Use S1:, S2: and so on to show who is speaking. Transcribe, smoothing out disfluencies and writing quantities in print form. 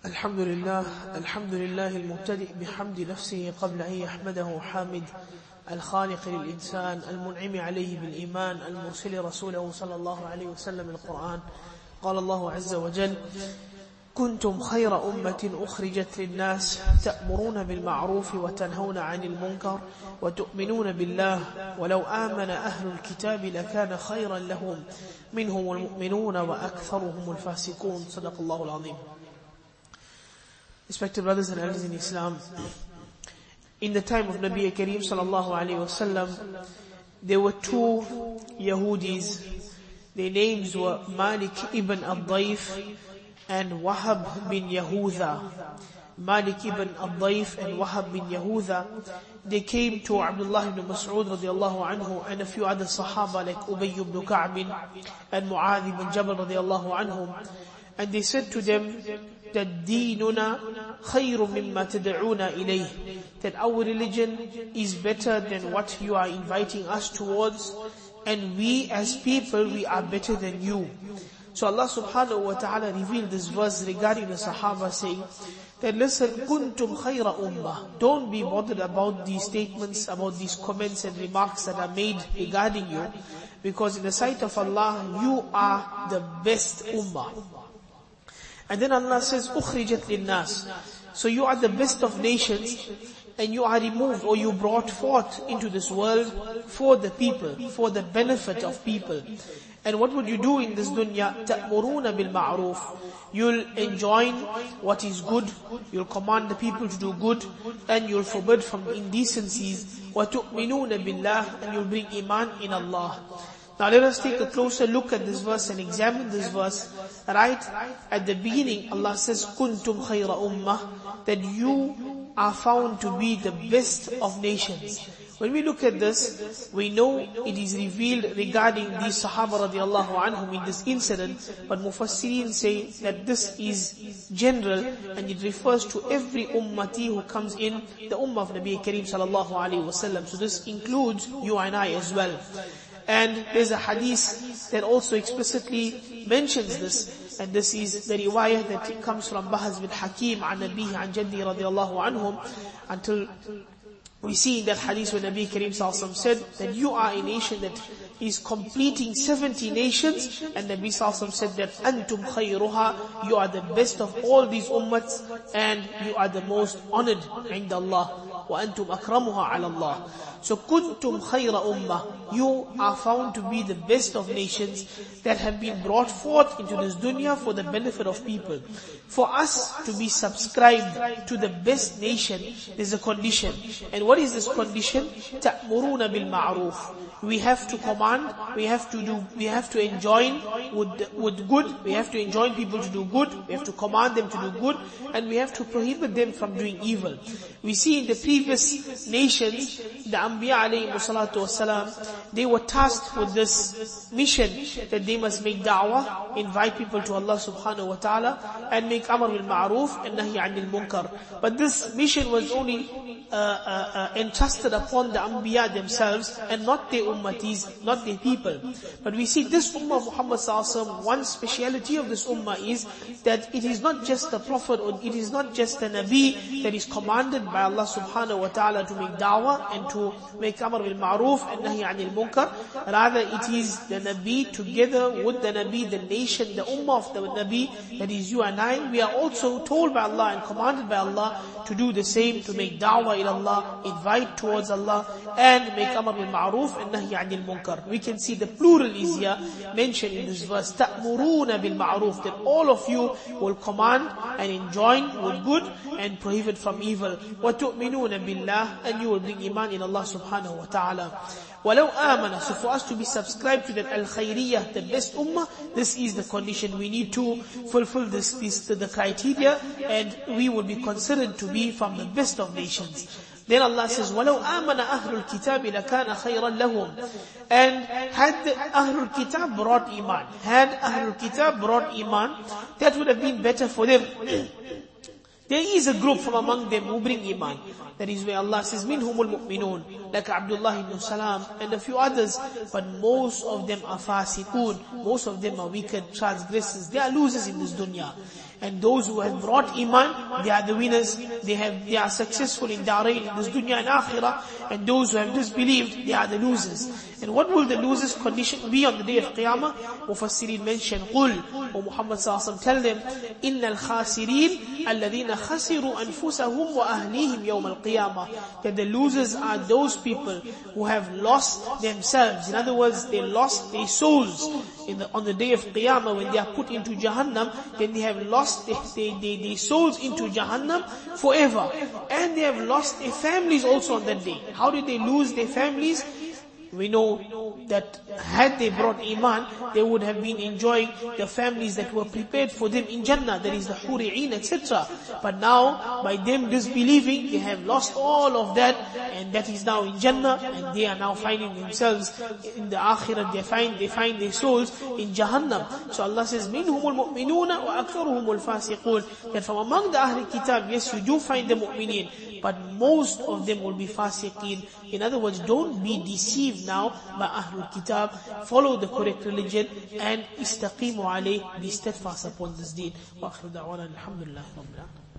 S1: الحمد لله المبتدئ بحمد نفسه قبل أن يحمده حامد الخالق للإنسان المنعم عليه بالإيمان المرسل رسوله صلى الله عليه وسلم القرآن. قال الله عز وجل: كنتم خير أمة أخرجت للناس تأمرون بالمعروف وتنهون عن المنكر وتؤمنون بالله ولو آمن أهل الكتاب لكان خيرا لهم منهم المؤمنون وأكثرهم الفاسقون. صدق الله العظيم. Respected brothers and elders in Islam, in the time of Nabi Kareem sallallahu alayhi wasallam, there were two Yahudis. Their names were Malik ibn al-Daif and Wahab bin Yahuda. Malik ibn al-Daif and Wahab bin Yahuda, they came to Abdullah ibn Mas'ud radiyallahu anhu and a few other Sahaba like Ubay ibn Ka'b and Mu'adh ibn Jabal radiyallahu anhum, and they said to them that ديننا خير مما تدعونا إليه, that our religion is better than what you are inviting us towards, and we as people, we are better than you. So Allah subhanahu wa ta'ala revealed this verse regarding the Sahaba, saying that, listen, kuntum khayra ummah. Don't be bothered about these statements, about these comments and remarks that are made regarding you, because in the sight of Allah, you are the best ummah. And then Allah says, ukhrijat linnas. So you are the best of nations, and you are removed, or you brought forth into this world for the people, for the benefit of people. And what would you do in this dunya? تَأْمُرُونَ بِالْمَعْرُوفِ. You'll enjoin what is good, you'll command the people to do good, and you'll forbid from indecencies. وَتُؤْمِنُونَ بِاللَّهِ. And you'll bring iman in Allah. Now let us take a closer look at this verse and examine this verse. Right at the beginning, Allah says, Kuntum khayra ummah, that you are found to be the best of nations. When we look at this, we know it is revealed regarding these Sahaba radiallahu anhum in this incident, but Mufassirin say that this is general and it refers to every ummati who comes in the ummah of Nabi Kareem sallallahu alayhi wasallam. So this includes you and I as well. And there's a hadith that also explicitly mentions this, and this is the riwayah that comes from Bahaz bin Hakim an Nabihi an Jaddi radiyallahu anhum, until we see in that hadith when Nabi Kareem sallallahu alaihi wasallam said that you are a nation that is completing 70 nations, and Nabi sallallahu alaihi wasallam said that antum khayruha, you are the best of all these ummats, and you are the most honored inda Allah, wa antum akramuha ala Allah. So kuntum khayra ummah, you are found to be the best of nations that have been brought forth into this dunya for the benefit of people. For us to be subscribed to the best nation, there's a condition. And what is this condition? تَأْمُرُونَ بِالْمَعْرُوفِ. We have to command, we have to enjoin with good, we have to enjoin people to do good, we have to command them to do good, and we have to prohibit them from doing evil. We see in the previous nations, the Anbiya alayhi salatu wasalam, they were tasked with this mission that they must make da'wah, invite people to Allah subhanahu wa ta'ala, and make amr bil ma'roof and nahi anil munkar. But this mission was only entrusted upon the Anbiya themselves, and not their ummatis, not their people. But we see this ummah of Muhammad sallallahu alaihi wasallam, one speciality of this ummah is that it is not just the Prophet, or it is not just the Nabi that is commanded by Allah subhanahu wa ta'ala to make da'wah and to make amr bil ma'roof and nahi anil munkar. Rather it is the Nabi together with the Nabi, the nation, the ummah of the Nabi, that is you and I. We are also told by Allah and commanded by Allah to do the same, to make da'wah ila Allah, invite towards Allah, and make amr bil ma'roof and nahi anil munkar. We can see the plural is here mentioned in this verse, ta'muruna bil ma'roof, that all of you will command and enjoin with good and prohibit from evil. Wa tu'minuna billah, and you will bring iman in Allah subhanahu wa ta'ala. وَلَوْ آمَنَ. So for us to be subscribed to that al-khayriyah, the best ummah, this is the condition. We need to fulfill the criteria, and we will be considered to be from the best of nations. Then Allah says, وَلَوْ آمَنَ أَهْلُ الْكِتَابِ لَكَانَ خَيْرًا لَهُمْ. And had the Ahlul Kitab brought iman, that would have been better for them. There is a group from among them who bring iman. That is where Allah says, مِنْهُمُ الْمُؤْمِنُونَ, like Abdullah ibn Salam and a few others. But most of them are fasiqun. Most of them are wicked transgressors. They are losers in this dunya. And those who have brought iman, they are the winners. They are successful in Darain, in this dunya and akhirah. And those who have disbelieved, they are the losers. And what will the losers' condition be on the day of Qiyamah? Mufassirin mention, قُلْ, O Muhammad sallallahu alaihi wasallam, tell them, إِنَّ الْخَاسِرِينَ الَّذِينَ خَسِرُوا أَنفُسَهُمْ وَأَهْلِيهِمْ يَوْمَ الْقِيَامَةِ. That the losers are those people who have lost themselves. In other words, they lost their souls. On the day of Qiyamah, when they are put into Jahannam, then they have lost their souls into Jahannam forever. And they have lost their families also on that day. How did they lose their families? We know that had they brought iman, they would have been enjoying the families that were prepared for them in Jannah, that is the Huri'in, etc. But now, by them disbelieving, they have lost all of that, and that is now in Jannah, and they are now finding themselves in the Akhirah, they find their souls in Jahannam. So Allah says, مِنْهُمُ الْمُؤْمِنُونَ وَأَكْثَرُهُمُ الْفَاسِقُونَ. That from among the Ahl Kitab, yes, you do find the mu'mineen, but most of them will be fasiqeen. In other words, don't be deceived now by Ahlul Kitab. Follow the correct religion and istaqimu alayh, be steadfast upon this deen. Wa akhiru da'wana alhamdulillah.